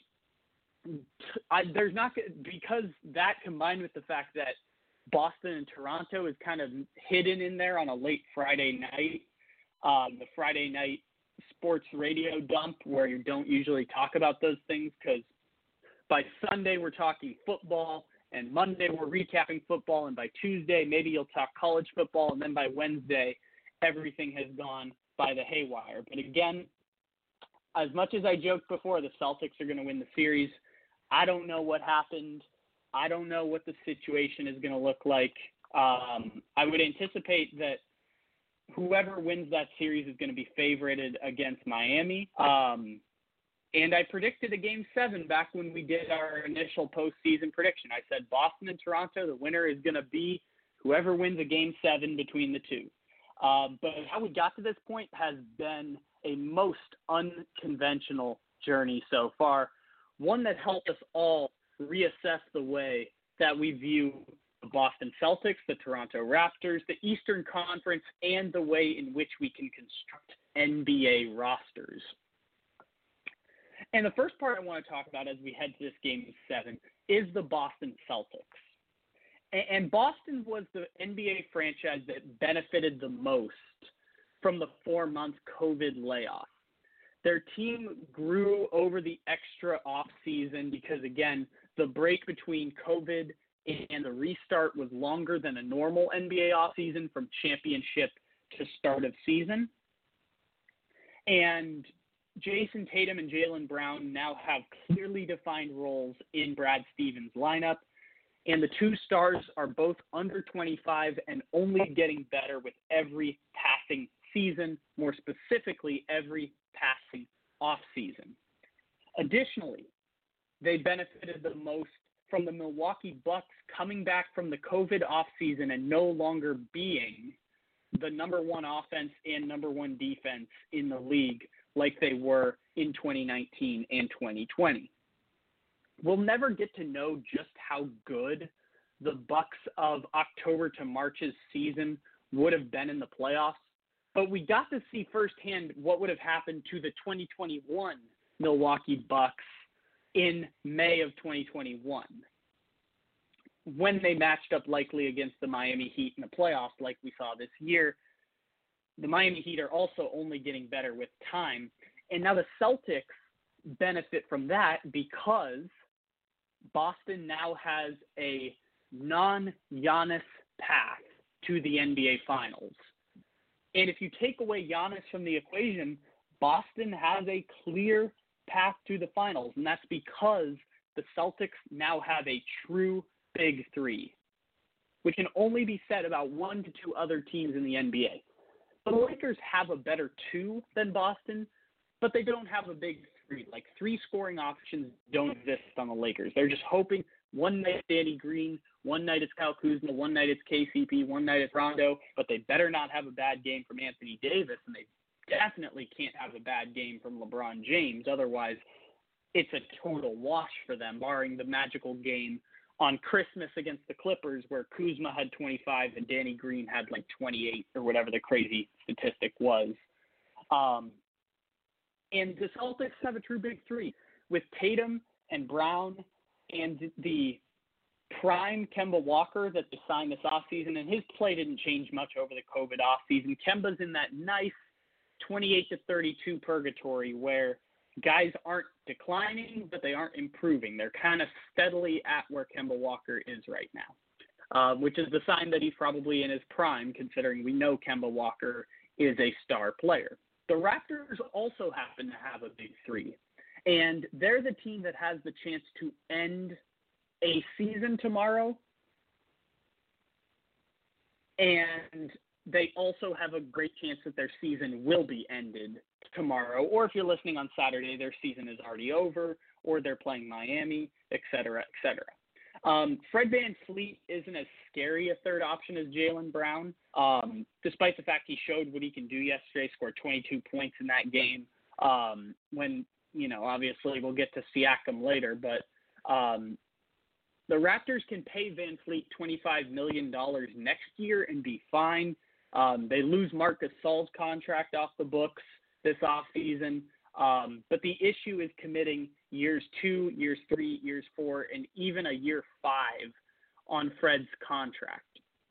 I, there's not because that combined with the fact that Boston and Toronto is kind of hidden in there on a late Friday night, um, the Friday night sports radio dump where you don't usually talk about those things, because by Sunday we're talking football and Monday we're recapping football, and by Tuesday maybe you'll talk college football, and then by Wednesday everything has gone by the haywire. But again, as much as I joked before, the Celtics are going to win the series. I don't know what happened. I don't know what the situation is going to look like. Um, I would anticipate that whoever wins that series is going to be favorited against Miami. Um, and I predicted a game seven back when we did our initial postseason prediction. I said Boston and Toronto, the winner is going to be whoever wins a game seven between the two. Um, but how we got to this point has been a most unconventional journey so far, one that helped us all reassess the way that we view the Boston Celtics, the Toronto Raptors, the Eastern Conference, and the way in which we can construct N B A rosters. And the first part I want to talk about as we head to this game seven is the Boston Celtics. And Boston was the N B A franchise that benefited the most from the four-month COVID layoff. Their team grew over the extra off-season because, again, the break between COVID and the restart was longer than a normal N B A off-season from championship to start of season. And Jason Tatum and Jaylen Brown now have clearly defined roles in Brad Stevens' lineup. And the two stars are both under twenty-five and only getting better with every passing season, more specifically every passing off-season. Additionally, they benefited the most from the Milwaukee Bucks coming back from the COVID off-season and no longer being the number one offense and number one defense in the league like they were in twenty nineteen and twenty twenty. We'll never get to know just how good the Bucks of October to March's season would have been in the playoffs, but we got to see firsthand what would have happened to the twenty twenty-one Milwaukee Bucks in May of twenty twenty-one when they matched up likely against the Miami Heat in the playoffs like we saw this year. The Miami Heat are also only getting better with time. And now the Celtics benefit from that because Boston now has a non-Giannis path to the N B A Finals. And if you take away Giannis from the equation, Boston has a clear path to the finals, and that's because the Celtics now have a true big three, which can only be said about one to two other teams in the N B A. The Lakers have a better two than Boston, but they don't have a big three. Like, three scoring options don't exist on the Lakers. They're just hoping one night it's Danny Green, one night it's Kyle Kuzma, one night it's K C P, one night it's Rondo, but they better not have a bad game from Anthony Davis, and they definitely can't have a bad game from LeBron James. Otherwise, it's a total wash for them, barring the magical game on Christmas against the Clippers where Kuzma had twenty-five and Danny Green had like twenty-eight or whatever the crazy statistic was. Um, and the Celtics have a true big three with Tatum and Brown and the prime Kemba Walker that they signed this offseason, and his play didn't change much over the COVID offseason. Kemba's in that nice twenty-eight to thirty-two purgatory where guys aren't declining, but they aren't improving. They're kind of steadily at where Kemba Walker is right now, uh, which is the sign that he's probably in his prime, considering we know Kemba Walker is a star player. The Raptors also happen to have a big three, and they're the team that has the chance to end a season tomorrow, and they also have a great chance that their season will be ended tomorrow, or if you're listening on Saturday, their season is already over, or they're playing Miami, et cetera, et cetera. Um, Fred VanVleet isn't as scary a third option as Jaylen Brown, um, despite the fact he showed what he can do yesterday, scored twenty-two points in that game, um, when, you know, obviously we'll get to Siakam later, but um, the Raptors can pay VanVleet twenty-five million dollars next year and be fine. Um, they lose Marc Gasol's contract off the books this offseason. Um, but the issue is committing years two, years three, years four, and even a year five on Fred's contract.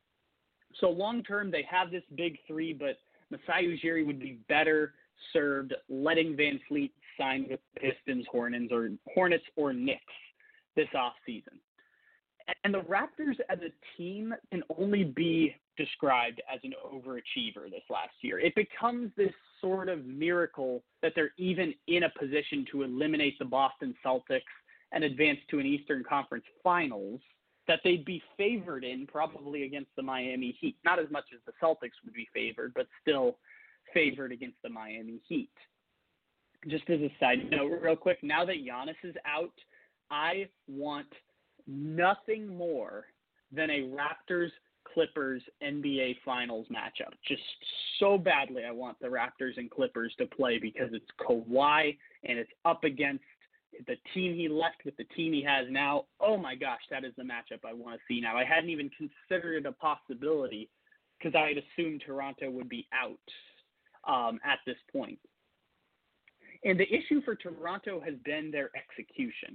So long term, they have this big three, but Masai Ujiri would be better served letting VanVleet sign with Pistons, Hornets, or Hornets or Knicks this offseason. And the Raptors as a team can only be described as an overachiever this last year. It becomes this sort of miracle that they're even in a position to eliminate the Boston Celtics and advance to an Eastern Conference Finals that they'd be favored in, probably against the Miami Heat. Not as much as the Celtics would be favored, but still favored against the Miami Heat. Just as a side note real quick, now that Giannis is out, I want nothing more than a Raptors-Clippers N B A Finals matchup. Just so badly I want the Raptors and Clippers to play because it's Kawhi and it's up against the team he left with the team he has now. Oh my gosh, that is the matchup I want to see now. I hadn't even considered it a possibility because I had assumed Toronto would be out um, at this point. And the issue for Toronto has been their execution.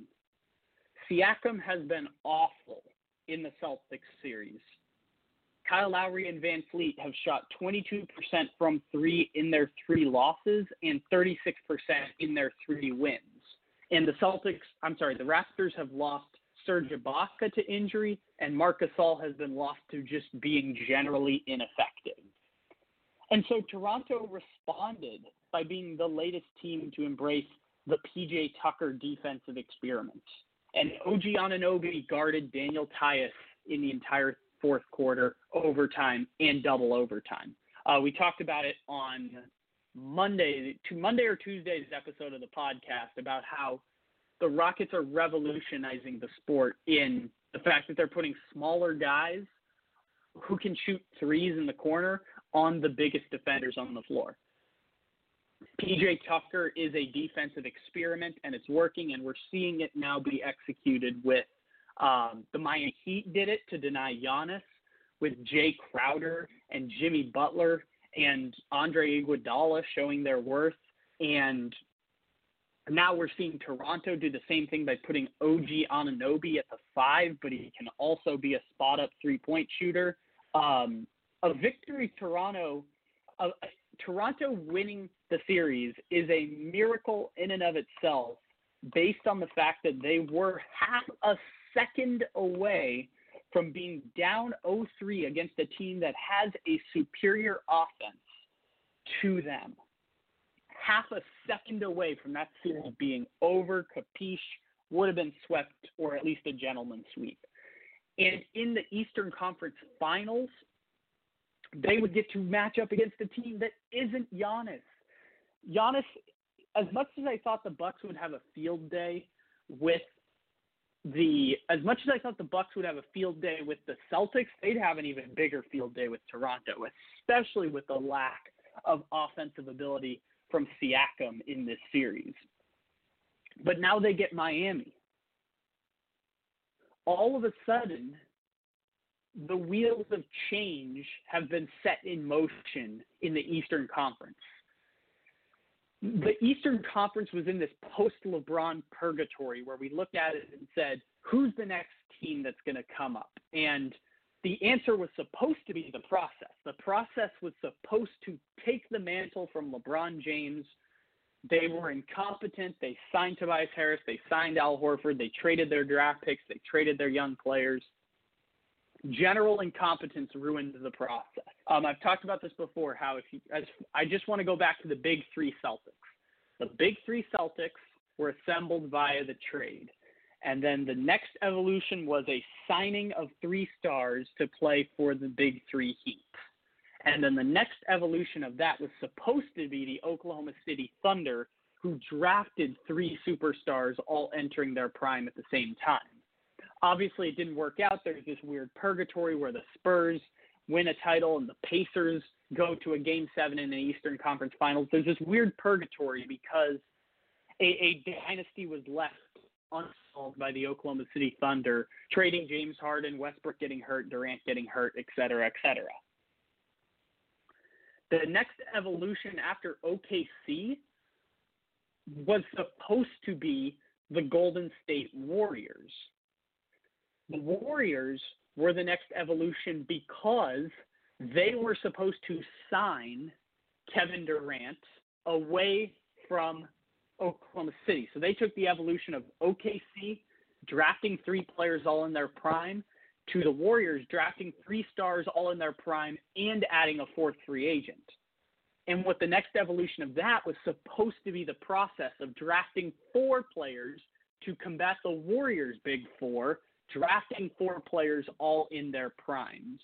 Siakam has been awful in the Celtics series. Kyle Lowry and VanVleet have shot twenty-two percent from three in their three losses and thirty-six percent in their three wins. And the Celtics, I'm sorry, the Raptors have lost Serge Ibaka to injury, and Marc Gasol has been lost to just being generally ineffective. And so Toronto responded by being the latest team to embrace the P J Tucker defensive experiment. And O G Anunoby guarded Daniel Tice in the entire fourth quarter, overtime, and double overtime. Uh, we talked about it on Monday, to Monday or Tuesday's episode of the podcast about how the Rockets are revolutionizing the sport in the fact that they're putting smaller guys who can shoot threes in the corner on the biggest defenders on the floor. P J Tucker is a defensive experiment, and it's working, and we're seeing it now be executed with um, the Miami Heat did it to deny Giannis, with Jay Crowder and Jimmy Butler and Andre Iguodala showing their worth, and now we're seeing Toronto do the same thing by putting O G Anunoby at the five, but he can also be a spot-up three-point shooter. Um, a victory Toronto uh, – Toronto winning the series is a miracle in and of itself based on the fact that they were half a second away from being down oh three against a team that has a superior offense to them. Half a second away from that series being over, capiche, would have been swept or at least a gentleman's sweep. And in the Eastern Conference Finals, they would get to match up against a team that isn't Giannis. Giannis, as much as I thought the Bucks would have a field day with the, as much as I thought the Bucks would have a field day with the Celtics, they'd have an even bigger field day with Toronto, especially with the lack of offensive ability from Siakam in this series. But now they get Miami. All of a sudden, the wheels of change have been set in motion in the Eastern Conference. The Eastern Conference was in this post-LeBron purgatory where we looked at it and said, who's the next team that's going to come up? And the answer was supposed to be the process. The process was supposed to take the mantle from LeBron James. They were incompetent. They signed Tobias Harris. They signed Al Horford. They traded their draft picks. They traded their young players. General incompetence ruined the process. Um, I've talked about this before, how if you, as, I just want to go back to the big three Celtics. The big three Celtics were assembled via the trade. And then the next evolution was a signing of three stars to play for the big three Heat. And then the next evolution of that was supposed to be the Oklahoma City Thunder, who drafted three superstars all entering their prime at the same time. Obviously, it didn't work out. There's this weird purgatory where the Spurs win a title and the Pacers go to a Game seven in the Eastern Conference Finals. There's this weird purgatory because a, a dynasty was left unsolved by the Oklahoma City Thunder, trading James Harden, Westbrook getting hurt, Durant getting hurt, et cetera, et cetera. The next evolution after O K C was supposed to be the Golden State Warriors. The Warriors were the next evolution because they were supposed to sign Kevin Durant away from Oklahoma City. So they took the evolution of O K C drafting three players all in their prime to the Warriors drafting three stars all in their prime and adding a fourth free agent. And what the next evolution of that was supposed to be the process of drafting four players to combat the Warriors' big four, drafting four players all in their primes.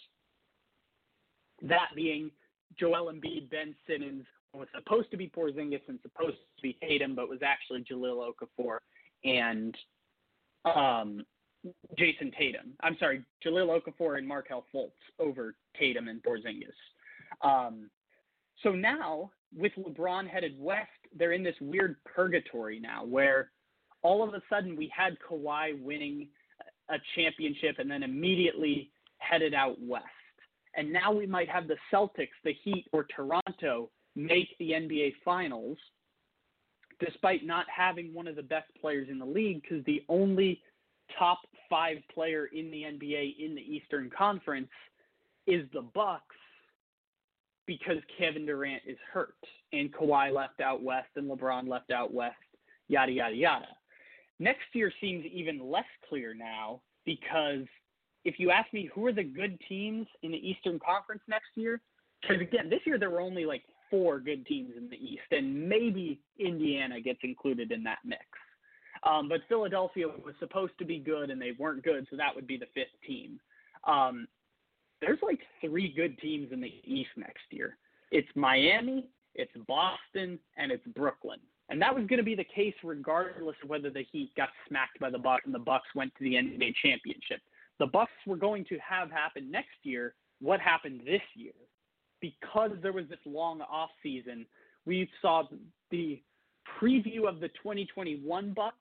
That being Joel Embiid, Ben Simmons, was supposed to be Porzingis and supposed to be Tatum, but was actually Jahlil Okafor and um, Jason Tatum. I'm sorry, Jahlil Okafor and Markelle Fultz over Tatum and Porzingis. Um, so now, with LeBron headed west, they're in this weird purgatory now where all of a sudden we had Kawhi winning a championship and then immediately headed out west. And now we might have the Celtics, the Heat, or Toronto make the N B A Finals despite not having one of the best players in the league, because the only top five player in the N B A in the Eastern Conference is the Bucks, because Kevin Durant is hurt and Kawhi left out west and LeBron left out west, yada, yada, yada. Next year seems even less clear now, because if you ask me who are the good teams in the Eastern Conference next year, because again, this year there were only like four good teams in the East, and maybe Indiana gets included in that mix. Um, but Philadelphia was supposed to be good, and they weren't good, so that would be the fifth team. Um, there's like three good teams in the East next year. It's Miami, it's Boston, and it's Brooklyn. And that was going to be the case regardless of whether the Heat got smacked by the Bucks and the Bucks went to the N B A championship. The Bucks were going to have happen next year what happened this year. Because there was this long off season, we saw the preview of the twenty twenty-one Bucks,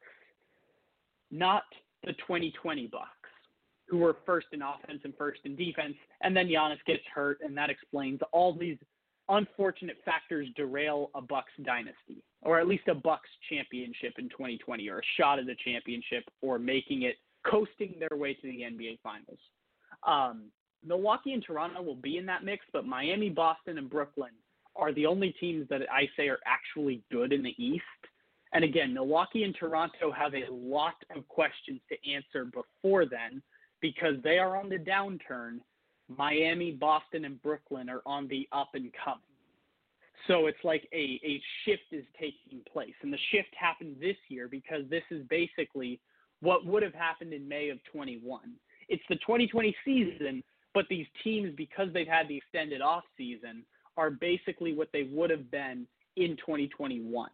not the twenty twenty Bucks, who were first in offense and first in defense, and then Giannis gets hurt, and that explains all these unfortunate factors derail a Bucks dynasty, or at least a Bucks championship in twenty twenty, or a shot at the championship, or making it, coasting their way to the N B A Finals. Um, Milwaukee and Toronto will be in that mix, but Miami, Boston, and Brooklyn are the only teams that I say are actually good in the East. And again, Milwaukee and Toronto have a lot of questions to answer before then, because they are on the downturn. Miami, Boston, and Brooklyn are on the up and coming. So it's like a, a shift is taking place. And the shift happened this year because this is basically what would have happened in May of twenty-one. It's the twenty twenty season, but these teams, because they've had the extended off season, are basically what they would have been in twenty twenty-one.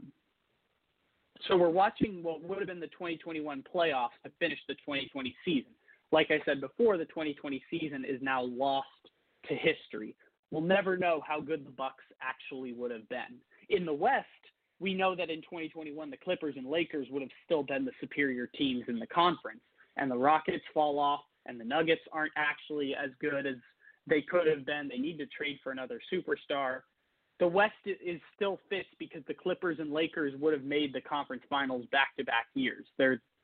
So we're watching what would have been the twenty twenty-one playoffs to finish the twenty twenty season. Like I said before, the twenty twenty season is now lost to history. We'll never know how good the Bucks actually would have been. In the West, we know that in twenty twenty-one, the Clippers and Lakers would have still been the superior teams in the conference, and the Rockets fall off, and the Nuggets aren't actually as good as they could have been. They need to trade for another superstar. The West is still fits because the Clippers and Lakers would have made the conference finals back-to-back years. They're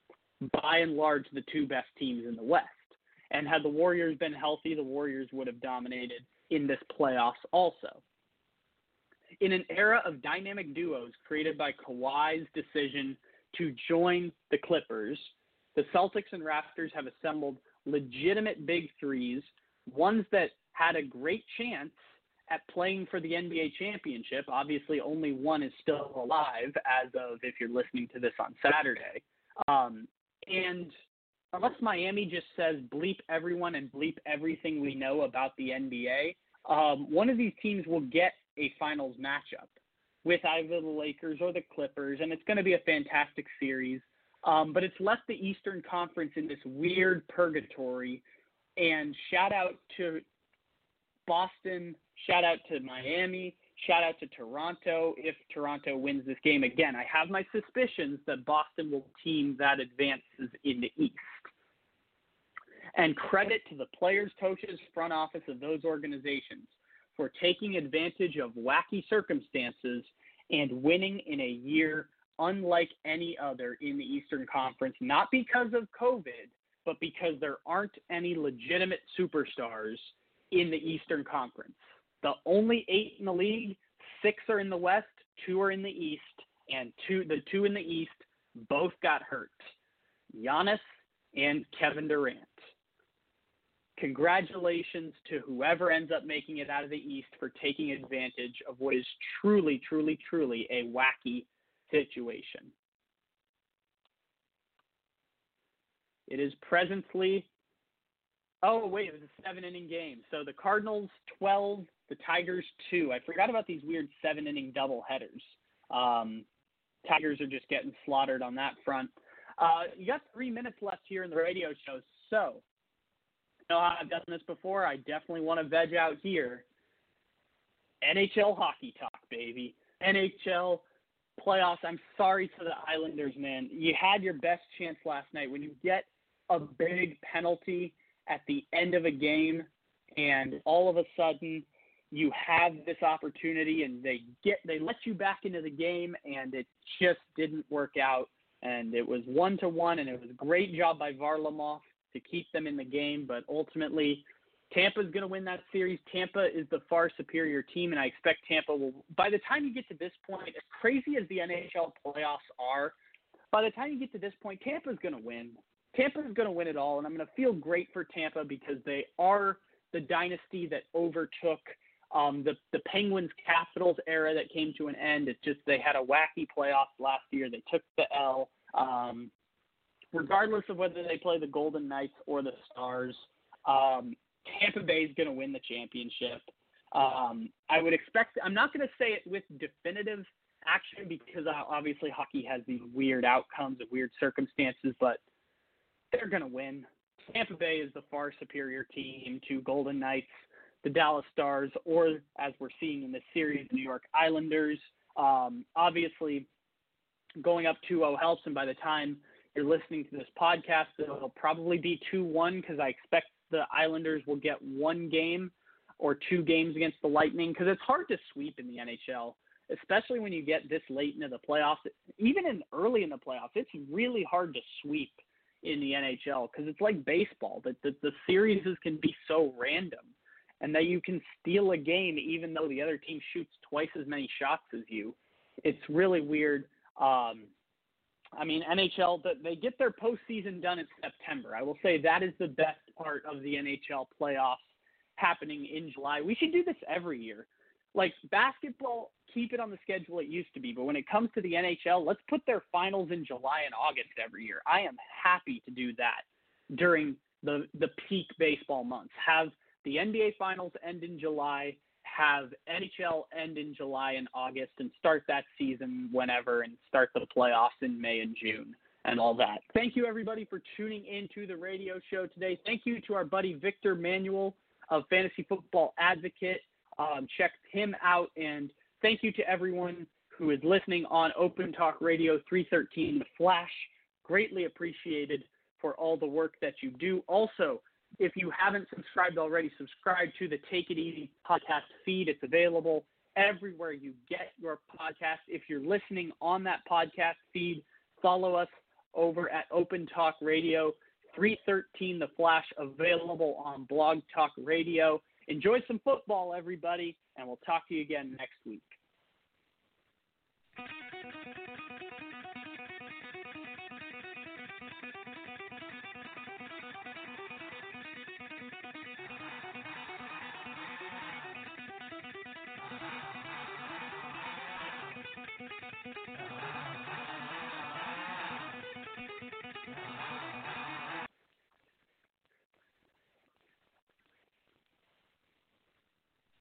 by and large the two best teams in the West. And had the Warriors been healthy, the Warriors would have dominated in this playoffs also. In an era of dynamic duos created by Kawhi's decision to join the Clippers, the Celtics and Raptors have assembled legitimate big threes, ones that had a great chance at playing for the N B A championship. Obviously, only one is still alive as of if you're listening to this on Saturday. Um, and unless Miami just says bleep everyone and bleep everything we know about the N B A, um, one of these teams will get a finals matchup with either the Lakers or the Clippers, and it's going to be a fantastic series. Um, but it's left the Eastern Conference in this weird purgatory. And shout out to Boston, shout out to Miami, shout out to Toronto if Toronto wins this game. Again, I have my suspicions that Boston will team that advances in the East. And credit to the players, coaches, front office of those organizations for taking advantage of wacky circumstances and winning in a year unlike any other in the Eastern Conference, not because of COVID, but because there aren't any legitimate superstars in the Eastern Conference. The only eight in the league, six are in the West, two are in the East, and two the two in the East both got hurt, Giannis and Kevin Durant. Congratulations to whoever ends up making it out of the East for taking advantage of what is truly, truly, truly a wacky situation. It is presently, oh, wait, it was a seven-inning game. So the Cardinals, twelve, the Tigers, two. I forgot about these weird seven-inning doubleheaders. Um, Tigers are just getting slaughtered on that front. Uh, you got three minutes left here in the radio show, so you know how I've done this before. I definitely want to veg out here. N H L hockey talk, baby. N H L playoffs. I'm sorry to the Islanders, man. You had your best chance last night when you get a big penalty at the end of a game and all of a sudden you have this opportunity and they get they let you back into the game and it just didn't work out, and it was one to one, and it was a great job by Varlamov to keep them in the game, but ultimately Tampa's going to win that series. Tampa is the far superior team, and I expect Tampa will, by the time you get to this point, as crazy as the N H L playoffs are, by the time you get to this point, Tampa's going to win. Tampa's going to win it all, and I'm going to feel great for Tampa because they are the dynasty that overtook um, the, the Penguins Capitals era that came to an end. It's just they had a wacky playoffs last year. They took the L. Um, regardless of whether they play the Golden Knights or the Stars, um, Tampa Bay is going to win the championship. Um, I would expect – I'm not going to say it with definitive action because uh, obviously hockey has these weird outcomes and weird circumstances, but they're going to win. Tampa Bay is the far superior team to Golden Knights, the Dallas Stars, or as we're seeing in this series, the New York Islanders. Um, obviously, going up two oh helps, and by the time you're listening to this podcast, it'll probably be two one because I expect the Islanders will get one game or two games against the Lightning because it's hard to sweep in the N H L, especially when you get this late into the playoffs. Even in early in the playoffs, it's really hard to sweep in the N H L because it's like baseball, that the, the series can be so random and that you can steal a game even though the other team shoots twice as many shots as you. It's really weird. Um, I mean, N H L, they get their postseason done in September. I will say that is the best part of the N H L playoffs happening in July. We should do this every year. Like basketball, keep it on the schedule it used to be. But when it comes to the N H L, let's put their finals in July and August every year. I am happy to do that during the, the peak baseball months. Have the N B A finals end in July, have N H L end in July and August, and start that season whenever and start the playoffs in May and June and all that. Thank you, everybody, for tuning into the radio show today. Thank you to our buddy Victor Manuel of Fantasy Football Advocate. Um, check him out, and thank you to everyone who is listening on Open Talk Radio three thirteen The Flash. Greatly appreciated for all the work that you do. Also, if you haven't subscribed already, subscribe to the Take It Easy podcast feed. It's available everywhere you get your podcast. If you're listening on that podcast feed, follow us over at Open Talk Radio, three thirteen The Flash, available on Blog Talk Radio. Enjoy some football, everybody, and we'll talk to you again next week. Thank you.